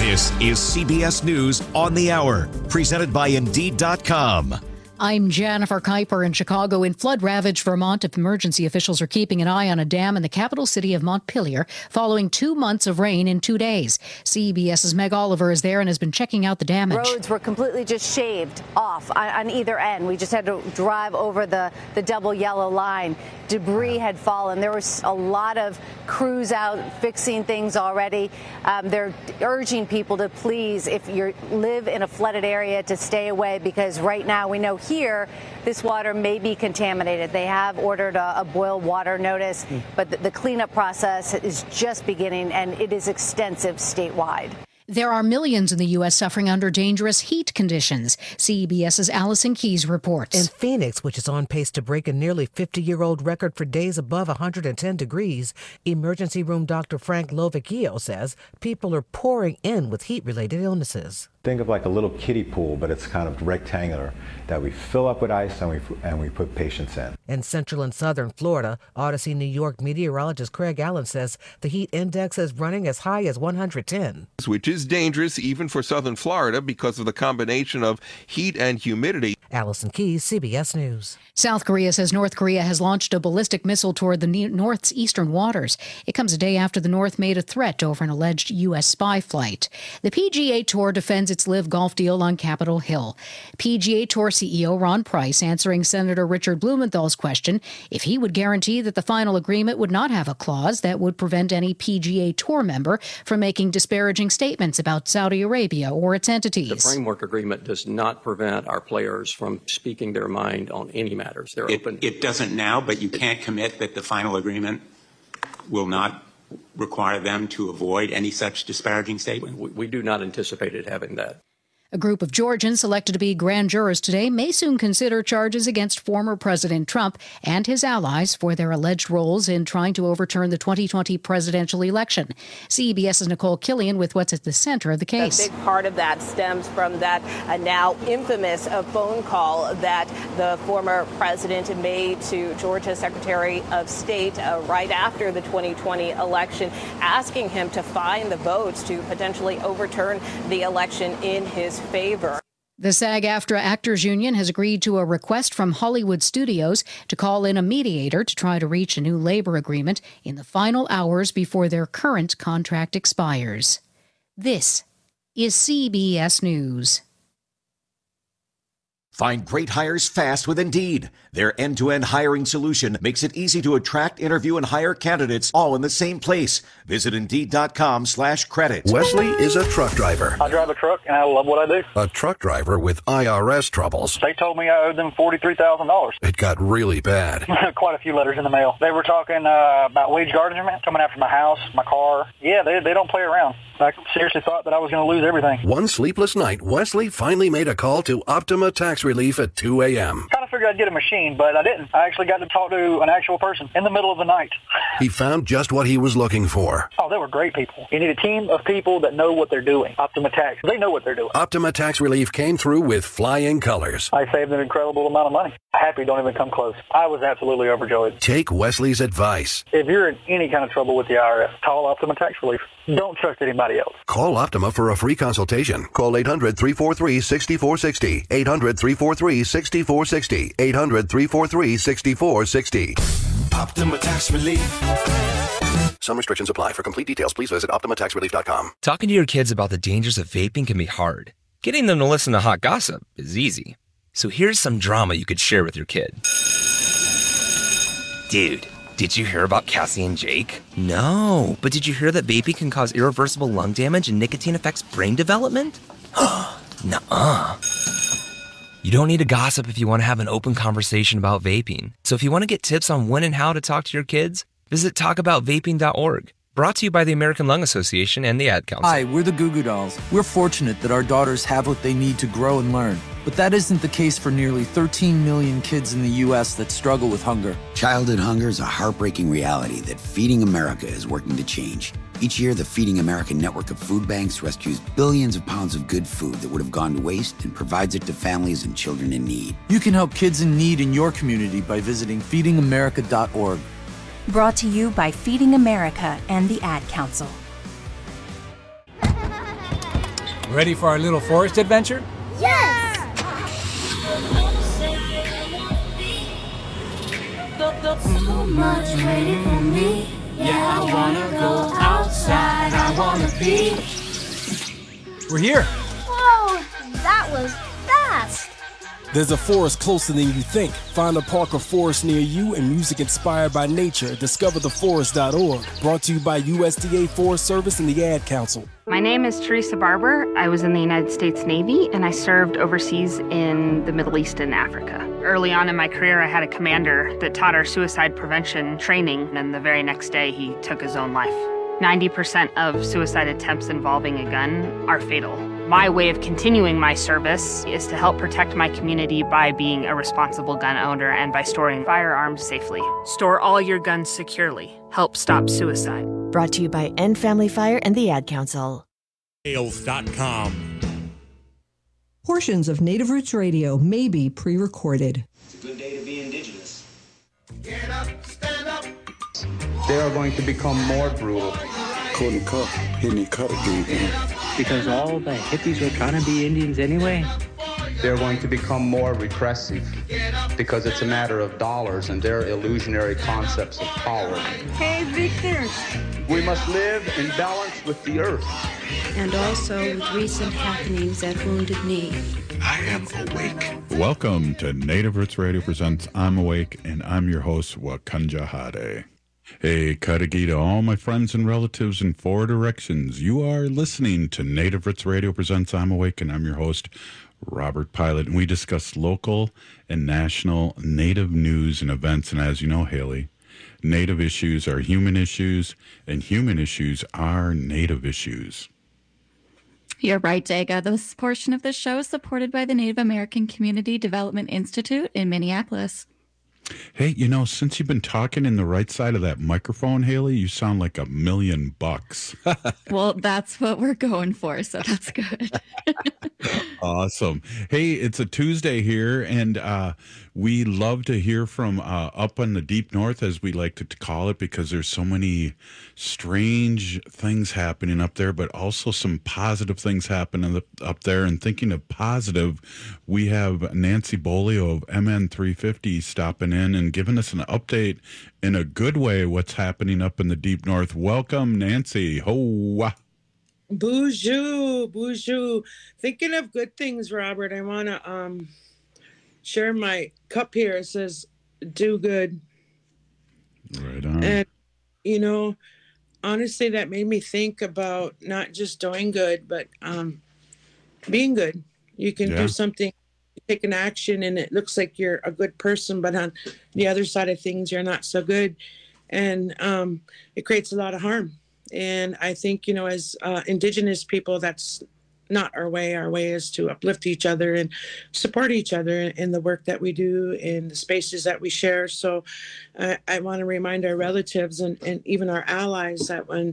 This is CBS News on the Hour, presented by Indeed.com. I'm Jennifer Kuiper in Chicago. In flood-ravaged Vermont, emergency officials are keeping an eye on a dam in the capital city of Montpelier following 2 months of rain in 2 days. CBS's Meg Oliver is there and has been checking out the damage. Roads were completely just shaved off on either end. We just had to drive over the double yellow line. Debris had fallen. There was a lot of crews out fixing things already. They're urging people to please, if you live in a flooded area, to stay away, because right now we know here this water may be contaminated. They have ordered a boil water notice, but the cleanup process is just beginning, and it is extensive statewide. There are millions in the U.S. suffering under dangerous heat conditions. CBS's Allison Keyes reports. In Phoenix, which is on pace to break a nearly 50-year-old record for days above 110 degrees, emergency room Dr. Frank Lovicchio says people are pouring in with heat-related illnesses. Think of like a little kiddie pool, but it's kind of rectangular, that we fill up with ice and we put patients in. In central and southern Florida, Odyssey, New York meteorologist Craig Allen says the heat index is running as high as 110. Which is dangerous even for southern Florida because of the combination of heat and humidity. Allison Keyes, CBS News. South Korea says North Korea has launched a ballistic missile toward the North's eastern waters. It comes a day after the North made a threat over an alleged U.S. spy flight. The PGA Tour defends its LIV Golf deal on Capitol Hill. PGA Tour CEO Ron Price answering Senator Richard Blumenthal's question if he would guarantee that the final agreement would not have a clause that would prevent any PGA Tour member from making disparaging statements about Saudi Arabia or its entities. The framework agreement does not prevent our players from speaking their mind on any matters. They're open. It doesn't now, but you can't commit that the final agreement will not require them to avoid any such disparaging statement. We do not anticipate it having that. A group of Georgians selected to be grand jurors today may soon consider charges against former President Trump and his allies for their alleged roles in trying to overturn the 2020 presidential election. CBS's Nicole Killian with what's at the center of the case. A big part of that stems from that now infamous phone call that the former president made to Georgia Secretary of State right after the 2020 election, asking him to find the votes to potentially overturn the election in his favor. The SAG-AFTRA Actors Union has agreed to a request from Hollywood Studios to call in a mediator to try to reach a new labor agreement in the final hours before their current contract expires. This is CBS News. Find great hires fast with Indeed. Their end-to-end hiring solution makes it easy to attract, interview, and hire candidates all in the same place. Visit Indeed.com/credit. Wesley is a truck driver. I drive a truck, and I love what I do. A truck driver with IRS troubles. They told me I owed them $43,000. It got really bad. Quite a few letters in the mail. They were talking about wage garnishment, coming after my house, my car. Yeah, they don't play around. I seriously thought that I was going to lose everything. One sleepless night, Wesley finally made a call to Optima Tax Relief at 2 a.m. Kind of figured I'd get a machine, but I didn't. I actually got to talk to an actual person in the middle of the night. He found just what he was looking for. Oh, they were great people. You need a team of people that know what they're doing. Optima Tax, they know what they're doing. Optima Tax Relief came through with flying colors. I saved an incredible amount of money. Happy don't even come close. I was absolutely overjoyed. Take Wesley's advice. If you're in any kind of trouble with the IRS, call Optima Tax Relief. Don't trust anybody else. Call Optima for a free consultation. Call 800-343-6460. 800-343-6460. 800-343-6460. Optima Tax Relief. Some restrictions apply. For complete details, please visit OptimaTaxRelief.com. Talking to your kids about the dangers of vaping can be hard. Getting them to listen to hot gossip is easy. So here's some drama you could share with your kid. Dude, did you hear about Cassie and Jake? No, but did you hear that vaping can cause irreversible lung damage and nicotine affects brain development? Nuh-uh. You don't need to gossip if you want to have an open conversation about vaping. So if you want to get tips on when and how to talk to your kids, visit talkaboutvaping.org. Brought to you by the American Lung Association and the Ad Council. Hi, we're the Goo Goo Dolls. We're fortunate that our daughters have what they need to grow and learn. But that isn't the case for nearly 13 million kids in the U.S. that struggle with hunger. Childhood hunger is a heartbreaking reality that Feeding America is working to change. Each year, the Feeding America network of food banks rescues billions of pounds of good food that would have gone to waste and provides it to families and children in need. You can help kids in need in your community by visiting feedingamerica.org. Brought to you by Feeding America and the Ad Council. Ready for our little forest adventure? Yes! So much waiting for me. Yeah, I wanna go outside. I wanna be. We're here. Whoa, that was fast. There's a forest closer than you think. Find a park or forest near you and music inspired by nature. DiscoverTheForest.org. Brought to you by USDA Forest Service and the Ad Council. My name is Teresa Barber. I was in the United States Navy, and I served overseas in the Middle East and Africa. Early on in my career, I had a commander that taught our suicide prevention training, and the very next day, he took his own life. 90% of suicide attempts involving a gun are fatal. My way of continuing my service is to help protect my community by being a responsible gun owner and by storing firearms safely. Store all your guns securely. Help stop suicide. Brought to you by End Family Fire and the Ad Council. Sales.com. Portions of Native Roots Radio may be pre-recorded. It's a good day to be indigenous. Get up, stand up. They are going to become more brutal. Couldn't cut, hitting cut again. Because all the hippies were trying to be Indians anyway. They're going to become more repressive because it's a matter of dollars and their illusionary concepts of power. Hey, Victor. We must live in balance with the earth. And also with recent happenings at Wounded Knee. I am awake. Welcome to Native Roots Radio presents I'm Awake, and I'm your host, Wakanja Hade. Hey, Kadagi to all my friends and relatives in four directions. You are listening to Native Roots Radio presents I'm Awake, and I'm your host, Robert Pilot. And we discuss local and national Native news and events. And as you know, Haley, Native issues are human issues, and human issues are Native issues. You're right, Daga. This portion of the show is supported by the Native American Community Development Institute in Minneapolis. Hey, you know, since you've been talking in the right side of that microphone, Haley, you sound like $1 million. Well, that's what we're going for, so that's good. Awesome. Hey, it's a Tuesday here, and we love to hear from up in the deep north, as we like to call it, because there's so many strange things happening up there, but also some positive things happening up there. And thinking of positive, we have Nancy Bolio of MN350 stopping in and giving us an update in a good way what's happening up in the deep north. Welcome, Nancy. Ho! Bonjour. Thinking of good things, Robert. I want to share my cup here. It says, do good. Right on. And, you know, honestly, that made me think about not just doing good, but being good. You can do something, take an action, and it looks like you're a good person, but on the other side of things, you're not so good. And it creates a lot of harm. And I think, you know, as Indigenous people, that's not our way. Our way is to uplift each other and support each other in the work that we do, in the spaces that we share. So I want to remind our relatives and even our allies that when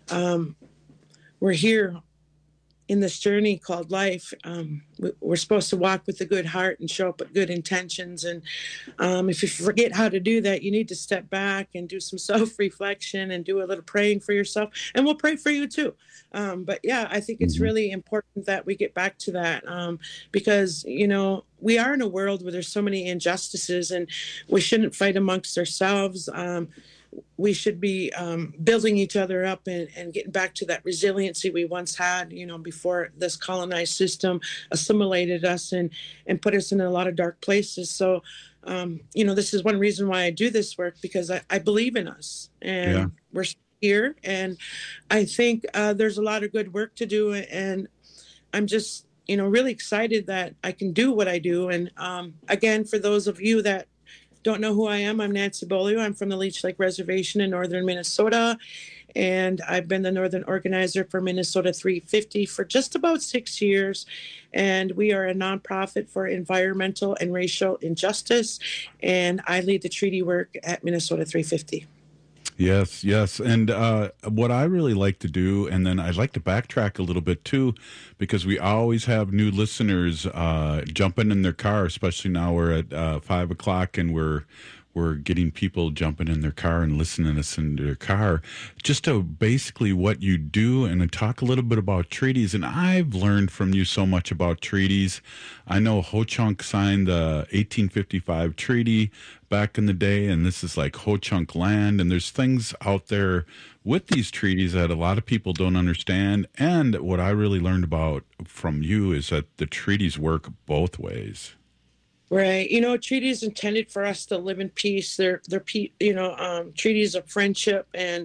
we're here in this journey called life, we're supposed to walk with a good heart and show up with good intentions. And if you forget how to do that, you need to step back and do some self-reflection and do a little praying for yourself. And we'll pray for you too. But yeah, I think it's really important that we get back to that because, you know, we are in a world where there's so many injustices, and we shouldn't fight amongst ourselves. We should be building each other up and getting back to that resiliency we once had, you know, before this colonized system assimilated us and put us in a lot of dark places. So, you know, this is one reason why I do this work, because I believe in us, and we're here. And I think there's a lot of good work to do. And I'm just, you know, really excited that I can do what I do. And again, for those of you that don't know who I am, I'm Nancy Bolio. I'm from the Leech Lake Reservation in northern Minnesota, and I've been the northern organizer for Minnesota 350 for just about 6 years. And we are a nonprofit for environmental and racial injustice, and I lead the treaty work at Minnesota 350. Yes. And what I really like to do, and then I'd like to backtrack a little bit too, because we always have new listeners jumping in their car, especially now we're at 5 o'clock and we're we're getting people jumping in their car and listening to us in their car, just to basically what you do and to talk a little bit about treaties. And I've learned from you so much about treaties. I know Ho-Chunk signed the 1855 treaty back in the day, and this is like Ho-Chunk land, and there's things out there with these treaties that a lot of people don't understand. And what I really learned about from you is that the treaties work both ways. Right. Treaties intended for us to live in peace. They're treaties of friendship. And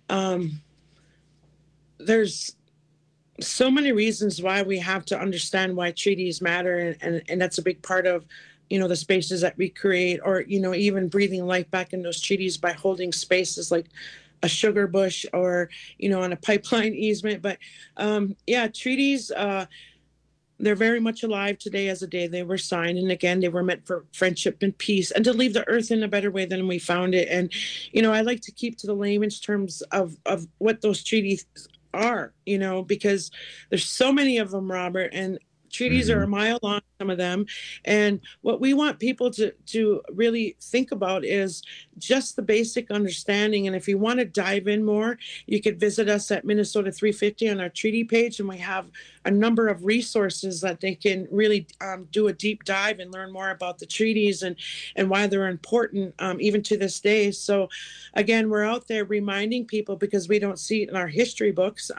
there's so many reasons why we have to understand why treaties matter. And that's a big part of, the spaces that we create, or, even breathing life back in those treaties by holding spaces like a sugar bush or, on a pipeline easement. But treaties, they're very much alive today as the day they were signed. And again, they were meant for friendship and peace and to leave the earth in a better way than we found it. And, I like to keep to the layman's terms of what those treaties are, because there's so many of them, Robert, and treaties are a mile long, some of them. And what we want people to really think about is just the basic understanding. And if you want to dive in more, you could visit us at Minnesota 350 on our treaty page. And we have a number of resources that they can really do a deep dive and learn more about the treaties and why they're important, even to this day. So again, we're out there reminding people because we don't see it in our history books.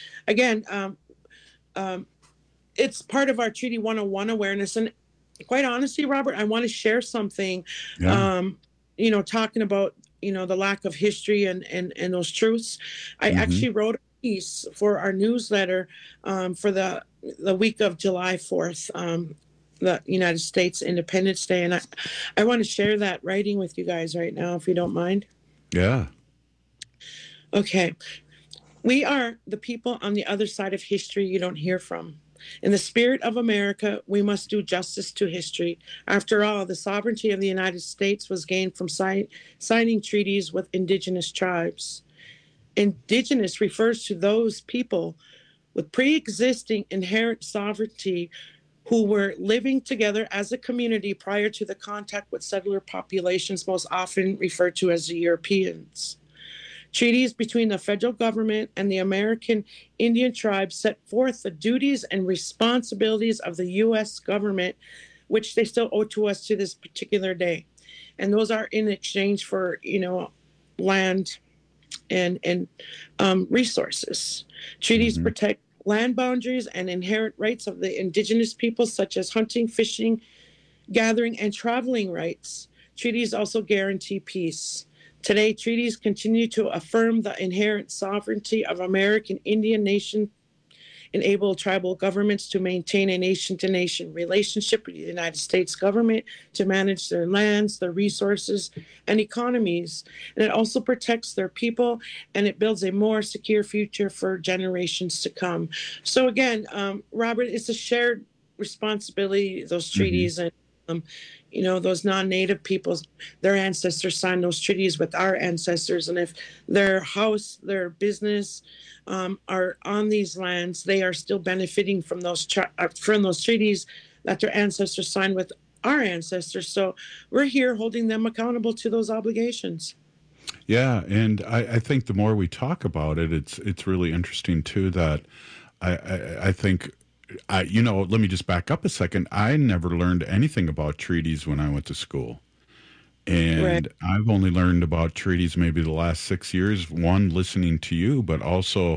It's part of our Treaty 101 awareness. And quite honestly, Robert, I want to share something, talking about, the lack of history and those truths. I actually wrote a piece for our newsletter for the week of July 4th, the United States Independence Day. And I want to share that writing with you guys right now, if you don't mind. Yeah. Okay. We are the people on the other side of history you don't hear from. In the spirit of America, we must do justice to history. After all, the sovereignty of the United States was gained from signing treaties with indigenous tribes. Indigenous refers to those people with pre-existing inherent sovereignty who were living together as a community prior to the contact with settler populations, most often referred to as the Europeans. Treaties between the federal government and the American Indian tribes set forth the duties and responsibilities of the U.S. government, which they still owe to us to this particular day. And those are in exchange for, land and resources. Treaties protect land boundaries and inherent rights of the indigenous peoples, such as hunting, fishing, gathering, and traveling rights. Treaties also guarantee peace. Today, treaties continue to affirm the inherent sovereignty of American Indian nation, enable tribal governments to maintain a nation-to-nation relationship with the United States government to manage their lands, their resources, and economies. And it also protects their people, and it builds a more secure future for generations to come. So again, Robert, it's a shared responsibility, those treaties, and those non-native peoples, their ancestors signed those treaties with our ancestors. And if their house, their business are on these lands, they are still benefiting from those treaties that their ancestors signed with our ancestors. So we're here holding them accountable to those obligations. Yeah, and I think the more we talk about it, it's really interesting too that I think. Let me just back up a second. I never learned anything about treaties when I went to school. And I've only learned about treaties maybe the last 6 years, one, listening to you, but also,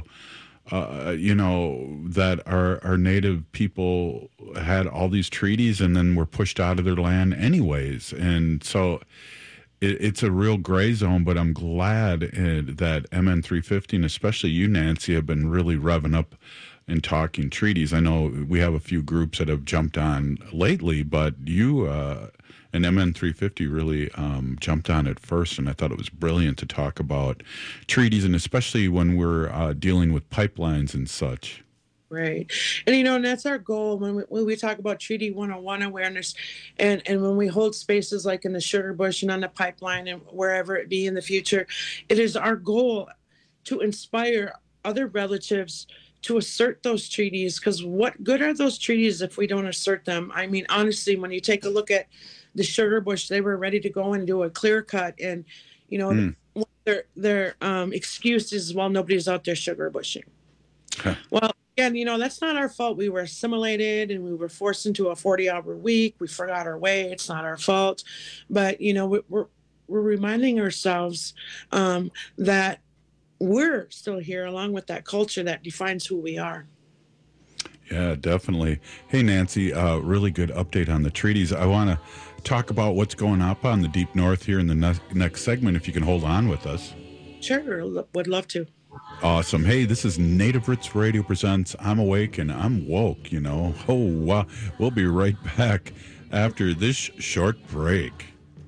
that our native people had all these treaties and then were pushed out of their land anyways. And so it's a real gray zone, but I'm glad that MN 350, and especially you, Nancy, have been really revving up and talking treaties. I know we have a few groups that have jumped on lately, but you and MN 350 really jumped on it first, and I thought it was brilliant to talk about treaties, and especially when we're dealing with pipelines and such. Right. And, and that's our goal when we talk about Treaty 101 awareness and when we hold spaces like in the Sugar Bush and on the pipeline and wherever it be in the future, it is our goal to inspire other relatives to assert those treaties, because what good are those treaties if we don't assert them? I mean, honestly, when you take a look at the sugar bush, they were ready to go and do a clear cut. And, you know, their excuse is, well, nobody's out there sugar bushing. Huh. Well, again, you know, that's not our fault. We were assimilated and we were forced into a 40-hour week. We forgot our way. It's not our fault. But, you know, we're reminding ourselves that we're still here, along with that culture that defines who we are. Yeah, definitely. Hey, Nancy, really good update on the treaties. I want to talk about what's going up on the Deep North here in the next segment, if you can hold on with us. Sure, would love to. Awesome. Hey, this is Native Roots Radio presents I'm Awake and I'm Woke, you know. Oh, we'll be right back after this short break.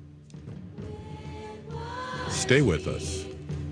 Stay with us.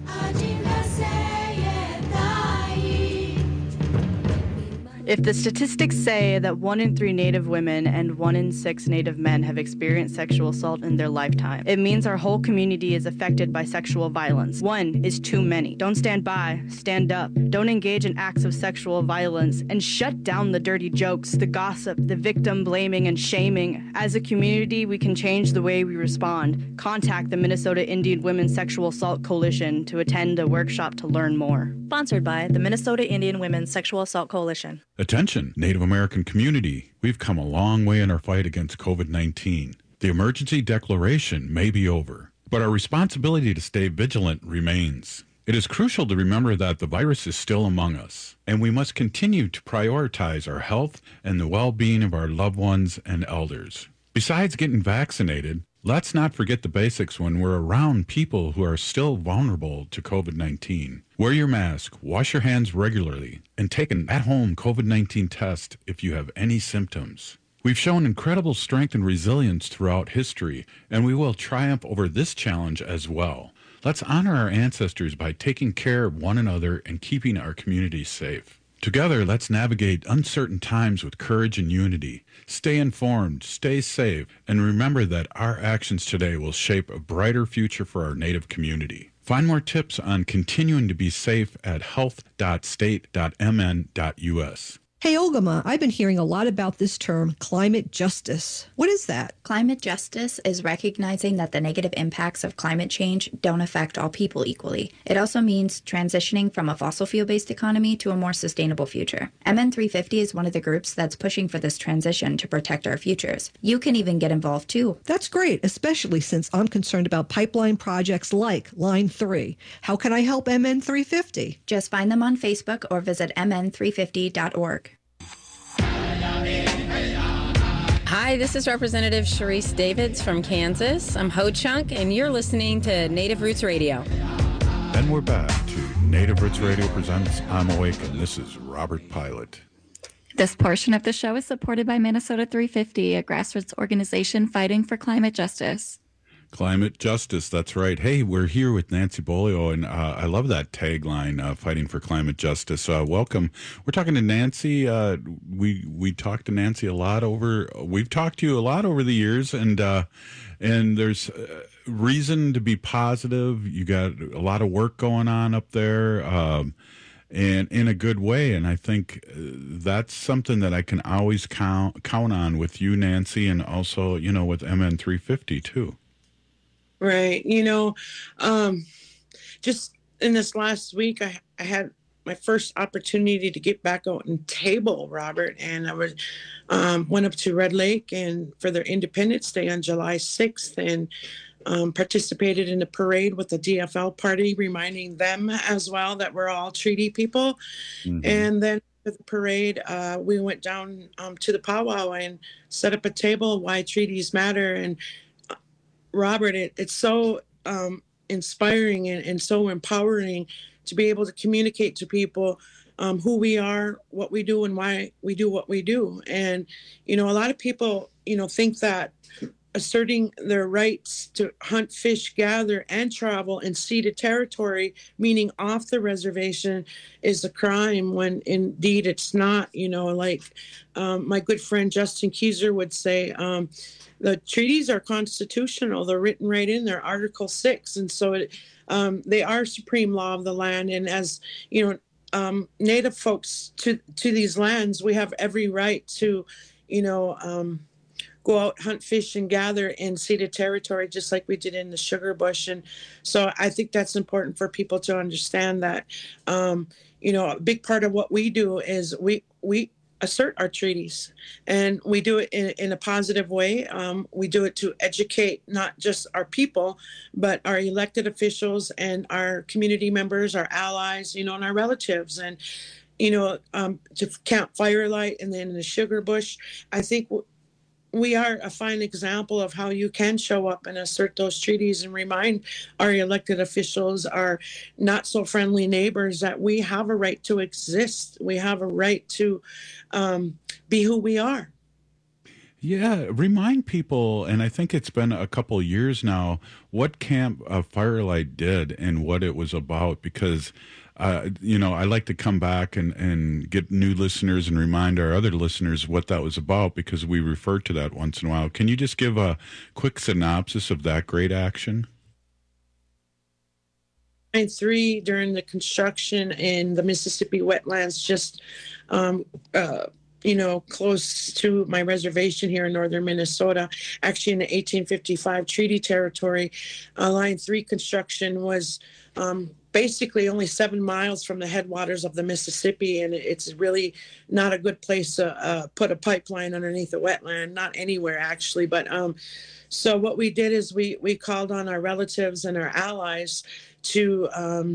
If the statistics say that 1 in 3 Native women and 1 in 6 Native men have experienced sexual assault in their lifetime, it means our whole community is affected by sexual violence. 1 is too many. Don't stand by, stand up. Don't engage in acts of sexual violence, and shut down the dirty jokes, the gossip, the victim blaming and shaming. As a community, we can change the way we respond. Contact the Minnesota Indian Women's Sexual Assault Coalition to attend a workshop to learn more. Sponsored by the Minnesota Indian Women's Sexual Assault Coalition. Attention, Native American community. We've come a long way in our fight against COVID-19. The emergency declaration may be over, but our responsibility to stay vigilant remains. It is crucial to remember that the virus is still among us, and we must continue to prioritize our health and the well-being of our loved ones and elders. Besides getting vaccinated, let's not forget the basics when we're around people who are still vulnerable to COVID-19. Wear your mask, wash your hands regularly, and take an at-home COVID-19 test if you have any symptoms. We've shown incredible strength and resilience throughout history, and we will triumph over this challenge as well. Let's honor our ancestors by taking care of one another and keeping our community safe. Together, let's navigate uncertain times with courage and unity. Stay informed, stay safe, and remember that our actions today will shape a brighter future for our Native community. Find more tips on continuing to be safe at health.state.mn.us. Hey, Olgama, I've been hearing a lot about this term, climate justice. What is that? Climate justice is recognizing that the negative impacts of climate change don't affect all people equally. It also means transitioning from a fossil fuel-based economy to a more sustainable future. MN350 is one of the groups that's pushing for this transition to protect our futures. You can even get involved too. That's great, especially since I'm concerned about pipeline projects like Line 3. How can I help MN350? Just find them on Facebook or visit mn350.org. Hi, this is Representative Sharice Davids from Kansas. I'm Ho Chunk, and you're listening to Native Roots Radio. And we're back to Native Roots Radio presents I'm Awake, and this is Robert Pilot. This portion of the show is supported by Minnesota 350, a grassroots organization fighting for climate justice. Climate justice, that's right. Hey, we're here with Nancy Bolio, and I love that tagline, fighting for climate justice. Welcome. We're talking to Nancy. We talked to Nancy a lot we've talked to you a lot over the years, and there's reason to be positive. You got a lot of work going on up there, and in a good way. And I think that's something that I can always count on with you, Nancy, and also, with MN350 too. Right. Just in this last week, I had my first opportunity to get back out and table, Robert, and I went up to Red Lake and for their Independence Day on July 6th and participated in a parade with the DFL party, reminding them as well that we're all treaty people. Mm-hmm. And then for the parade, we went down to the powwow and set up a table, why treaties matter. And Robert, it's so inspiring and so empowering to be able to communicate to people who we are, what we do, and why we do what we do. And, a lot of people, think that asserting their rights to hunt, fish, gather, and travel in ceded territory, meaning off the reservation, is a crime when indeed it's not. My good friend Justin Keyser would say, the treaties are constitutional. They're written right in there, Article 6. And so they are supreme law of the land. And as, Native folks to these lands, we have every right to, go out, hunt, fish, and gather in ceded territory, just like we did in the sugar bush. And so I think that's important for people to understand that, a big part of what we do is we assert our treaties, and we do it in a positive way. We do it to educate not just our people, but our elected officials and our community members, our allies, and our relatives. And, to Camp Firelight and then the Sugar Bush, I think we are a fine example of how you can show up and assert those treaties and remind our elected officials, our not so friendly neighbors, that we have a right to exist. We have a right to be who we are. Yeah, remind people, and I think it's been a couple years now, what Camp Firelight did and what it was about, because I like to come back and get new listeners and remind our other listeners what that was about, because we refer to that once in a while. Can you just give a quick synopsis of that great action? Line 3, during the construction in the Mississippi wetlands, just close to my reservation here in northern Minnesota, actually in the 1855 treaty territory, Line 3 construction was basically only 7 miles from the headwaters of the Mississippi, and it's really not a good place to put a pipeline underneath a wetland, not anywhere actually. But so what we did is we called on our relatives and our allies to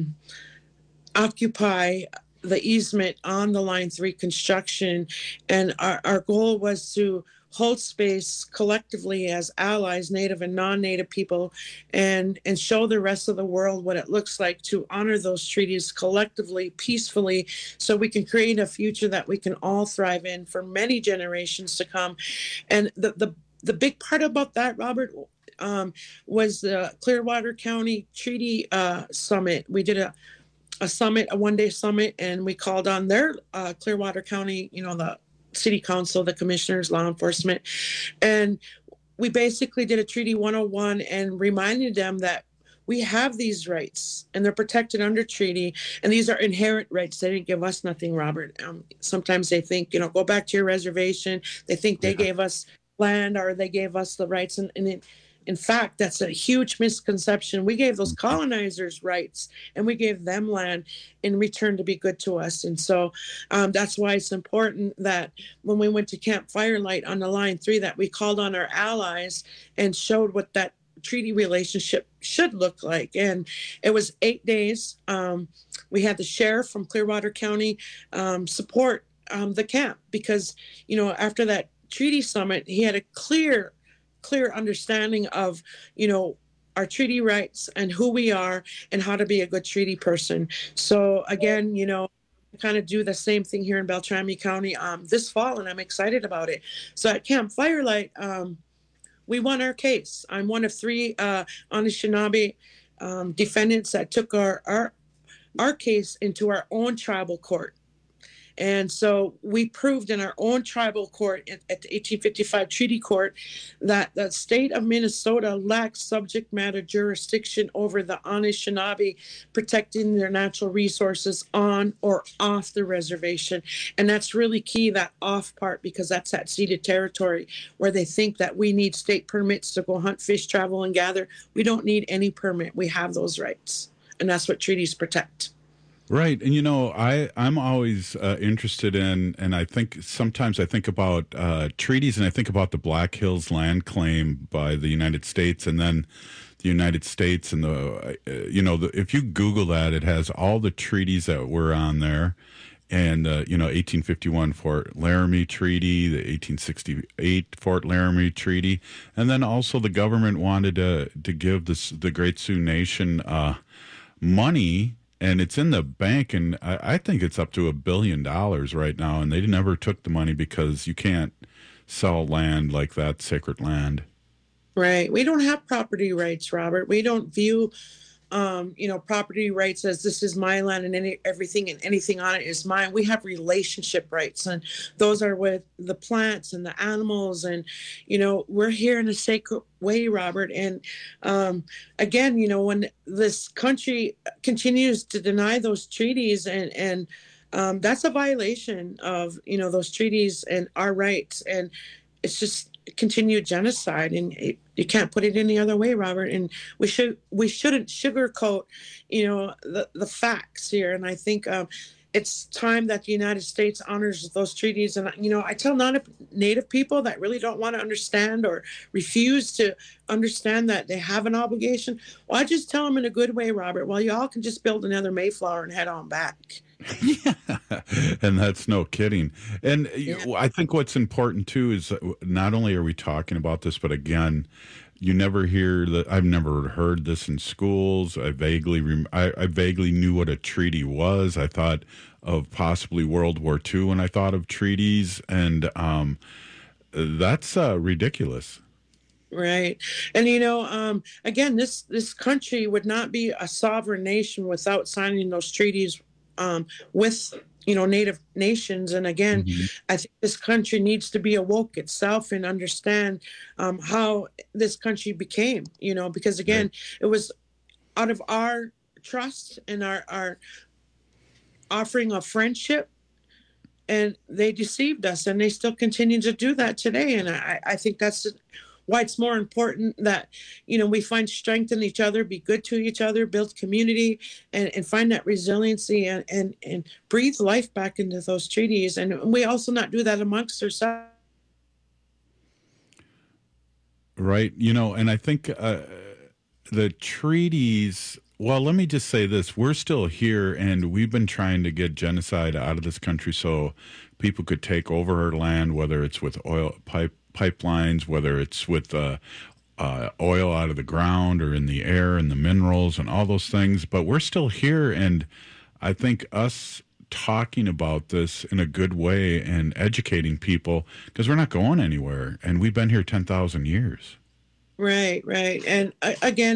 occupy the easement on the Line 3 construction, and our goal was to hold space collectively as allies, Native and non-Native people, and show the rest of the world what it looks like to honor those treaties collectively, peacefully, so we can create a future that we can all thrive in for many generations to come. And the big part about that, Robert, was the Clearwater County Treaty Summit. We did a summit, a one-day summit, and we called on their Clearwater County, the city council, the commissioners, law enforcement, and we basically did a Treaty 101 and reminded them that we have these rights and they're protected under treaty, and these are inherent rights. They didn't give us nothing, Robert. Sometimes they think, go back to your reservation. They think they gave us land or they gave us the rights, and in fact, that's a huge misconception. We gave those colonizers rights, and we gave them land in return to be good to us. And so that's why it's important that when we went to Camp Firelight on the Line 3, that we called on our allies and showed what that treaty relationship should look like. And it was 8 days. We had the sheriff from Clearwater County support the camp, because, after that treaty summit, he had a clear understanding of, our treaty rights and who we are and how to be a good treaty person. So again, kind of do the same thing here in Beltrami County this fall, and I'm excited about it. So at Camp Firelight, we won our case. I'm one of 3 Anishinaabe defendants that took our case into our own tribal court. And so we proved in our own tribal court at the 1855 Treaty Court that the state of Minnesota lacks subject matter jurisdiction over the Anishinaabe, protecting their natural resources on or off the reservation. And that's really key, that off part, because that's that ceded territory where they think that we need state permits to go hunt, fish, travel, and gather. We don't need any permit. We have those rights. And that's what treaties protect. Right. And, I'm always interested in, and I think sometimes I think about treaties, and I think about the Black Hills land claim by the United States, and then the United States and if you Google that, it has all the treaties that were on there. And, 1851 Fort Laramie Treaty, the 1868 Fort Laramie Treaty. And then also the government wanted to give the Great Sioux Nation money. And it's in the bank, and I think it's up to $1 billion right now. And they never took the money because you can't sell land like that, sacred land. Right. We don't have property rights, Robert. We don't view, property rights as this is my land and everything and anything on it is mine. We have relationship rights, and those are with the plants and the animals. And, we're here in a sacred way, Robert. And again, when this country continues to deny those treaties, and that's a violation of, those treaties and our rights. And it's just, continued genocide, and you can't put it any other way, Robert. And we shouldn't sugarcoat, the facts here. And I think it's time that the United States honors those treaties. And I tell non-Native people that really don't want to understand or refuse to understand that they have an obligation. Well, I just tell them in a good way, Robert. Well, y'all can just build another Mayflower and head on back. Yeah, and that's no kidding. And I think what's important too is not only are we talking about this, but again, you never hear that. I've never heard this in schools. I vaguely knew what a treaty was. I thought of possibly World War II when I thought of treaties, and that's ridiculous. Right. And, again, this country would not be a sovereign nation without signing those treaties with Native nations. And again, I think this country needs to be awoke itself and understand how this country became, because again, it was out of our trust and our offering of friendship, and they deceived us, and they still continue to do that today. And I think that's why it's more important that, we find strength in each other, be good to each other, build community, and find that resiliency and breathe life back into those treaties. And we also not do that amongst ourselves. Right. And I think the treaties, well, let me just say this. We're still here, and we've been trying to get genocide out of this country so people could take over our land, whether it's with oil pipelines, whether it's with oil out of the ground or in the air and the minerals and all those things. But we're still here, and I think us talking about this in a good way and educating people, because we're not going anywhere, and we've been here 10,000 years. Right. And again,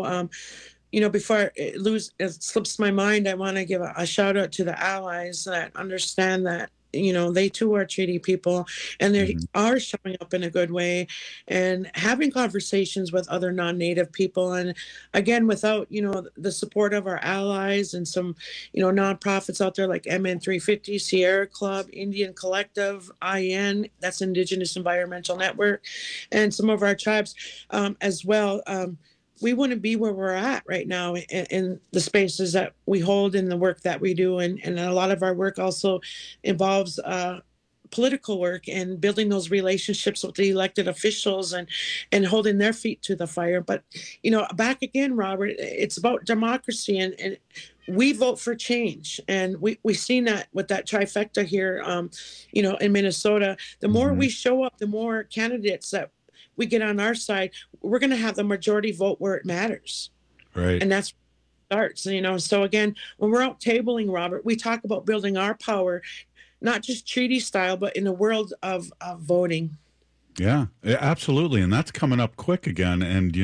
before it slips my mind, I want to give a shout out to the allies that understand that, they too are treaty people, and they are showing up in a good way and having conversations with other non-Native people. And again, without, the support of our allies and some, nonprofits out there like MN350, Sierra Club, Indian Collective, IN, that's Indigenous Environmental Network, and some of our tribes as well, we wouldn't be where we're at right now in the spaces that we hold in the work that we do. And a lot of our work also involves political work and building those relationships with the elected officials and holding their feet to the fire. But, back again, Robert, it's about democracy, and we vote for change. And we've seen that with that trifecta here, in Minnesota. The more we show up, the more candidates that we get on our side, we're going to have the majority vote where it matters. Right. And that's where it starts, So again, when we're out tabling, Robert, we talk about building our power, not just treaty style, but in the world of voting. Yeah, absolutely. And that's coming up quick again. And,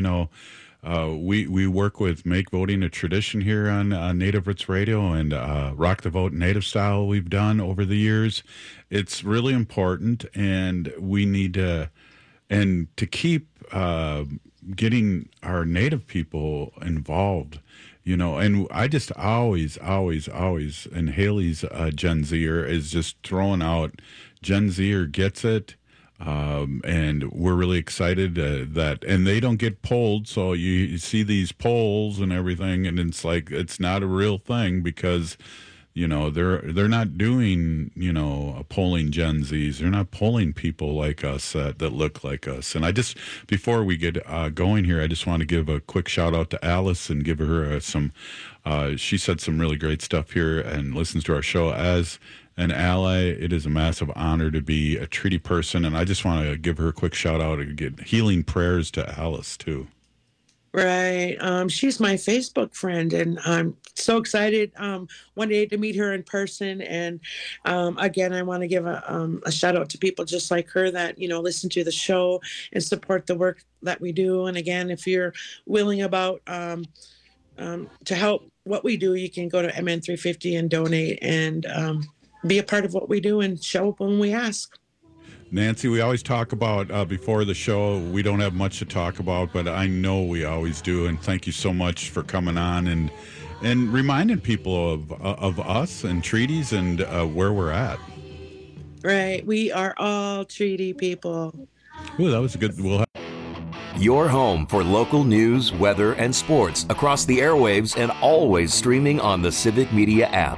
we work with Make Voting a Tradition here on Native Roots Radio, and Rock the Vote Native Style we've done over the years. It's really important, and we need to keep getting our Native people involved, and I just always, and Haley's Gen Zer is just throwing out, Gen Zer gets it, and we're really excited that, and they don't get polled, so you see these polls and everything, and it's like, it's not a real thing, because they're not doing, polling Gen Zs. They're not polling people like us that look like us. And before we get going here, I just want to give a quick shout out to Alice and give her she said some really great stuff here and listens to our show. As an ally, it is a massive honor to be a treaty person. And I just want to give her a quick shout out and get healing prayers to Alice too. Right. She's my Facebook friend, and I'm so excited one day to meet her in person. And again, I want to give a shout out to people just like her that, listen to the show and support the work that we do. And again, if you're willing about to help what we do, you can go to MN350 and donate and be a part of what we do and show up when we ask. Nancy, we always talk about before the show, we don't have much to talk about, but I know we always do. And thank you so much for coming on and reminding people of us and treaties and where we're at. Right. We are all treaty people. Ooh, that was a good. Your home for local news, weather, and sports across the airwaves and always streaming on the Civic Media app.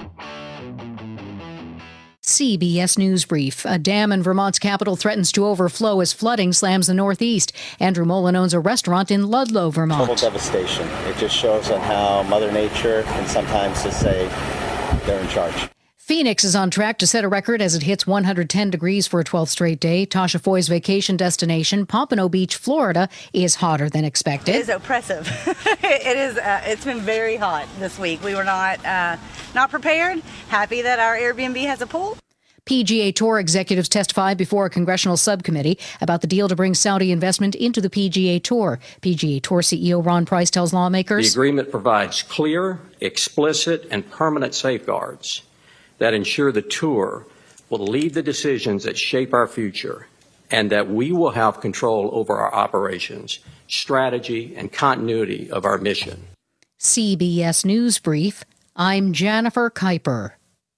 CBS News Brief. A dam in Vermont's capital threatens to overflow as flooding slams the Northeast. Andrew Mullen owns a restaurant in Ludlow, Vermont. Total devastation. It just shows on how Mother Nature can sometimes just say they're in charge. Phoenix is on track to set a record as it hits 110 degrees for a 12th straight day. Tasha Foy's vacation destination, Pompano Beach, Florida, is hotter than expected. It is oppressive. It is. It's been very hot this week. We were not prepared. Happy that our Airbnb has a pool. PGA Tour executives testified before a congressional subcommittee about the deal to bring Saudi investment into the PGA Tour. PGA Tour CEO Ron Price tells lawmakers the agreement provides clear, explicit, and permanent safeguards that ensure the tour will lead the decisions that shape our future and that we will have control over our operations, strategy, and continuity of our mission. CBS News Brief. I'm Jennifer Kuiper.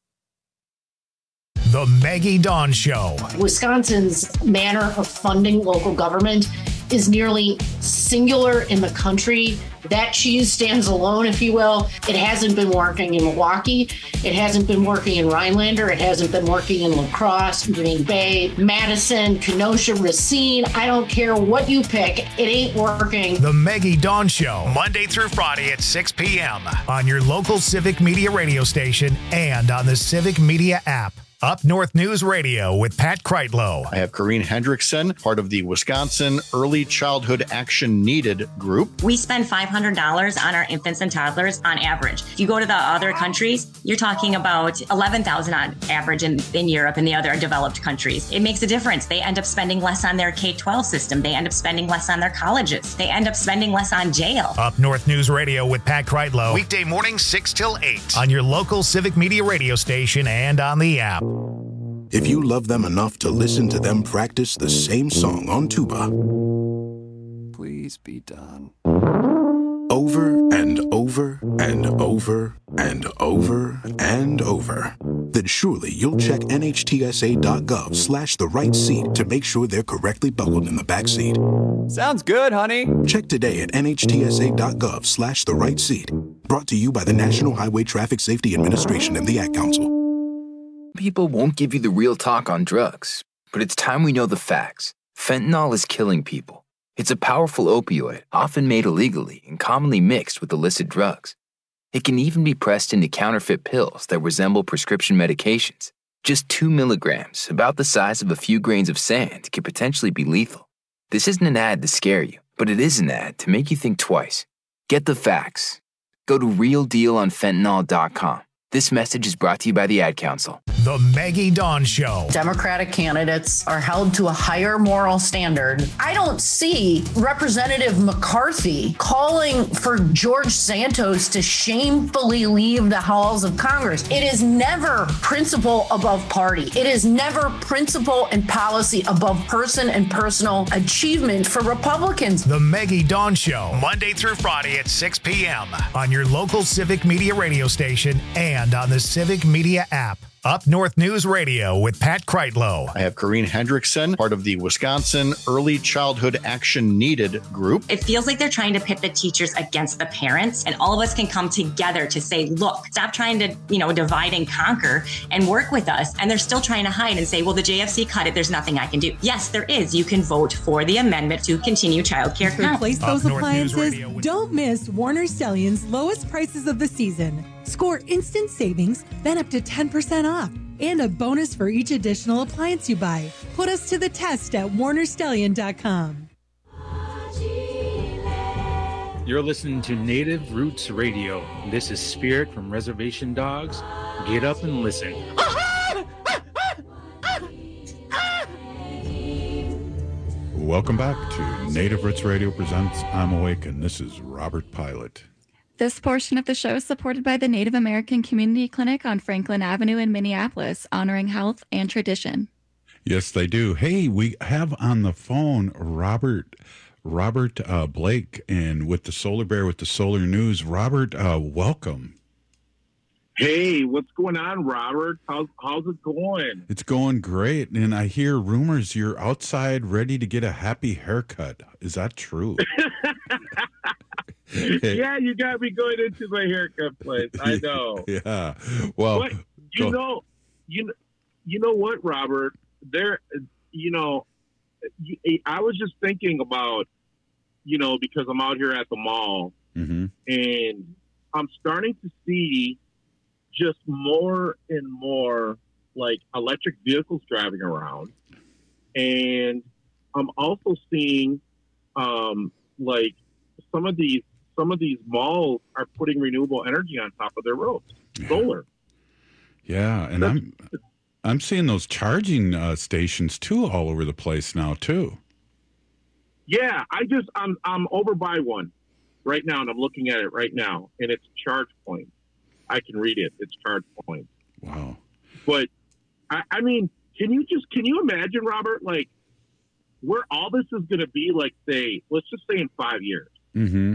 The Maggie Dawn Show. Wisconsin's manner of funding local government is nearly singular in the country. That cheese stands alone, if you will. It hasn't been working in Milwaukee. It hasn't been working in Rhinelander. It hasn't been working in La Crosse, Green Bay, Madison, Kenosha, Racine. I don't care what you pick. It ain't working. The Maggie Dawn Show, Monday through Friday at 6 p.m. on your local Civic Media radio station and on the Civic Media app. Up North News Radio with Pat Kreitlow. I have Corrine Hendrickson, part of the Wisconsin Early Childhood Action Needed group. We spend $500 on our infants and toddlers on average. If you go to the other countries, you're talking about $11,000 on average in Europe and the other developed countries. It makes a difference. They end up spending less on their K-12 system. They end up spending less on their colleges. They end up spending less on jail. Up North News Radio with Pat Kreitlow. Weekday morning 6 till 8 on your local Civic Media radio station and on the app. If you love them enough to listen to them practice the same song on tuba, please be done. Over and over and over and over and over, then surely you'll check NHTSA.gov/the right seat to make sure they're correctly buckled in the back seat. Sounds good, honey. Check today at NHTSA.gov/the right seat. Brought to you by the National Highway Traffic Safety Administration and the Ad Council. People won't give you the real talk on drugs, but it's time we know the facts. Fentanyl is killing people. It's a powerful opioid, often made illegally and commonly mixed with illicit drugs. It can even be pressed into counterfeit pills that resemble prescription medications. Just 2 milligrams, about the size of a few grains of sand, can potentially be lethal. This isn't an ad to scare you, but it is an ad to make you think twice. Get the facts. Go to realdealonfentanyl.com. This message is brought to you by the Ad Council. The Maggie Dawn Show. Democratic candidates are held to a higher moral standard. I don't see Representative McCarthy calling for George Santos to shamefully leave the halls of Congress. It is never principle above party. It is never principle and policy above person and personal achievement for Republicans. The Maggie Dawn Show, Monday through Friday at 6 p.m. on your local Civic Media radio station and on the Civic Media app. Up North News Radio with Pat Kreitlow. I have Corrine Hendrickson, part of the Wisconsin Early Childhood Action Needed group. It feels like they're trying to pit the teachers against the parents, and all of us can come together to say, look, stop trying to, divide and conquer and work with us. And they're still trying to hide and say, well, the JFC cut it. There's nothing I can do. Yes, there is. You can vote for the amendment to continue childcare. Replace those appliances. Don't miss Warner Stellian's lowest prices of the season. Score instant savings, then up to 10% off, and a bonus for each additional appliance you buy. Put us to the test at warnerstellian.com. You're listening to Native Roots Radio. This is Spirit from Reservation Dogs. Get up and listen. Welcome back to Native Roots Radio presents I'm Awake, and this is Robert Pilot. This portion of the show is supported by the Native American Community Clinic on Franklin Avenue in Minneapolis, honoring health and tradition. Yes, they do. Hey, we have on the phone Robert Blake, and with the Solar Bear with the Solar News. Robert, welcome. Hey, what's going on, Robert? How's it going? It's going great, and I hear rumors you're outside ready to get a happy haircut. Is that true? Yeah, you got me going into my haircut place. I know. Yeah. Well, but you know what, Robert? I was just thinking about, because I'm out here at the mall, and I'm starting to see just more and more like electric vehicles driving around, and I'm also seeing like some of these malls are putting renewable energy on top of their roofs, solar. Yeah, and I'm seeing those charging stations too all over the place now too. Yeah, I'm over by one right now, and I'm looking at it right now, and it's Charge Point. I can read it. It's Charge Point. Wow. But I mean, can you imagine, Robert, like where all this is going to be? Like, let's just say in 5 years. Mm-hmm.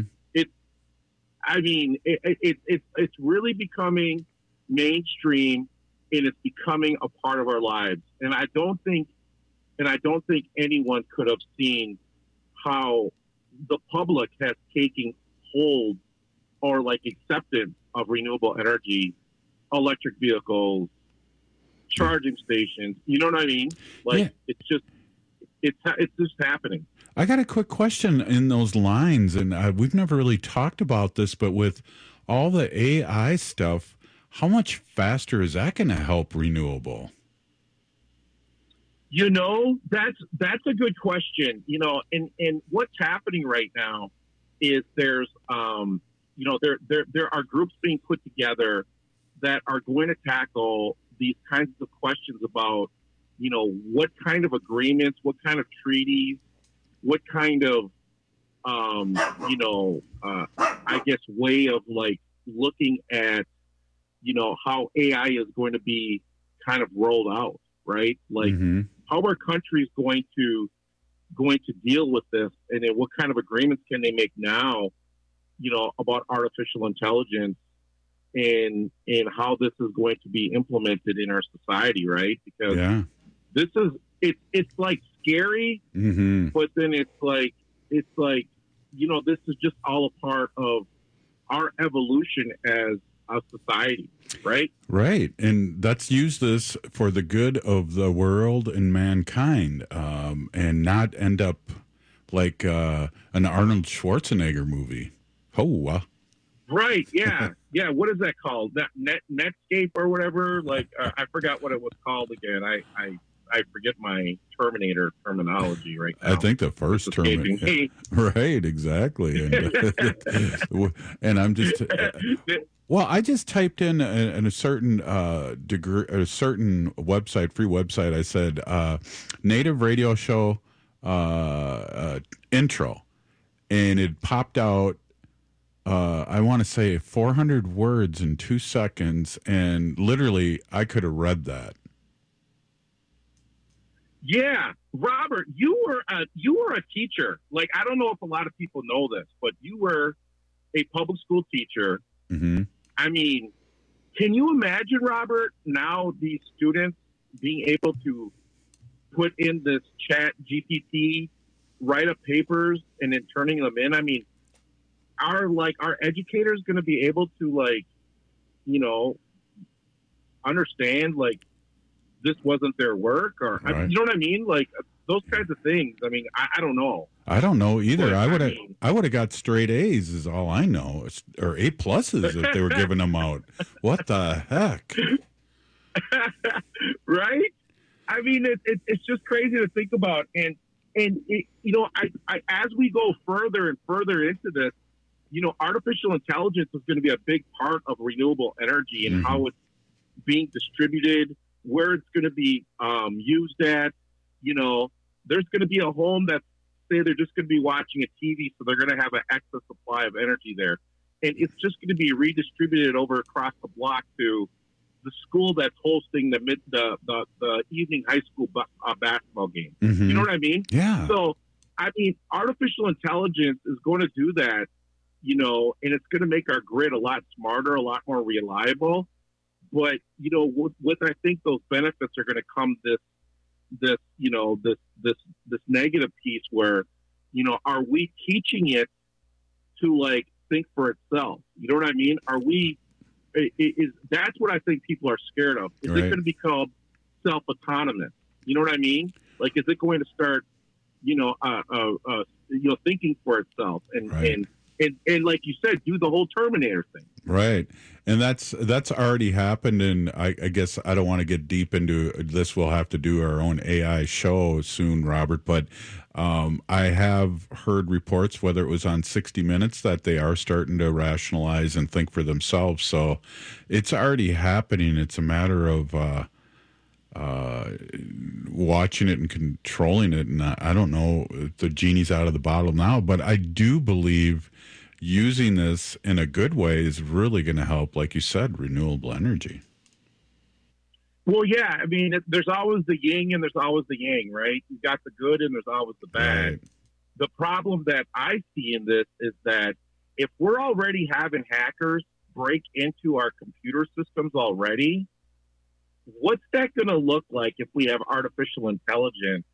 It's really becoming mainstream, and it's becoming a part of our lives. And I don't think anyone could have seen how the public has taken hold or like acceptance of renewable energy, electric vehicles, charging stations. You know what I mean? Like it's just happening. I got a quick question in those lines, and we've never really talked about this, but with all the AI stuff, how much faster is that going to help renewable? That's a good question. And what's happening right now is there's there are groups being put together that are going to tackle these kinds of questions about, what kind of agreements, what kind of treaties, what kind of, way of like looking at, how AI is going to be kind of rolled out, right? Like how are countries going to deal with this, and then what kind of agreements can they make now, about artificial intelligence and how this is going to be implemented in our society, right? Because it's like scary, but then it's like this is just all a part of our evolution as a society, right? Right. And let's use this for the good of the world and mankind, and not end up like an Arnold Schwarzenegger movie. Right. Yeah. Yeah. What is that called? That Netscape or whatever? Like, I forgot what it was called again. I forget my Terminator terminology right now. I think the first Terminator. Right, exactly. And I'm just I just typed in a certain degree, a certain website, free website. I said native radio show intro, and it popped out. I want to say 400 words in 2 seconds, and literally I could have read that. Yeah, Robert, you were a teacher. Like, I don't know if a lot of people know this, but you were a public school teacher. Mm-hmm. I mean, can you imagine, Robert, now these students being able to put in this chat GPT, write up papers, and then turning them in? I mean, are educators going to be able to understand this wasn't their work, or right. You know what I mean? Like those kinds of things. I mean, I don't know. I don't know either. But, I would have got straight A's is all I know, or A pluses if they were giving them out. What the heck? Right? I mean, it's just crazy to think about. And I as we go further and further into this, artificial intelligence is going to be a big part of renewable energy and how it's being distributed, where it's going to be used at. There's going to be a home that say they're just going to be watching a TV, so they're going to have an excess supply of energy there, and it's just going to be redistributed over across the block to the school that's hosting the evening high school basketball game. Mm-hmm. You know what I mean? Yeah. So, I mean, artificial intelligence is going to do that, and it's going to make our grid a lot smarter, a lot more reliable. But with I think those benefits are going to come this negative piece where, are we teaching it to like think for itself? You know what I mean? Are we? That's what I think people are scared of. Is it going to become self-autonomous? You know what I mean? Like, is it going to start, thinking for itself and like you said, do the whole Terminator thing? Right. And that's already happened. And I guess I don't want to get deep into this. We'll have to do our own AI show soon, Robert. But I have heard reports, whether it was on 60 Minutes, that they are starting to rationalize and think for themselves. So it's already happening. It's a matter of watching it and controlling it. And I don't know if the genie's out of the bottle now, but I do believe using this in a good way is really going to help, like you said, renewable energy. Well, yeah. I mean, there's always the yin and there's always the yang, right? You've got the good and there's always the bad. Right. The problem that I see in this is that if we're already having hackers break into our computer systems already, what's that going to look like if we have artificial intelligence,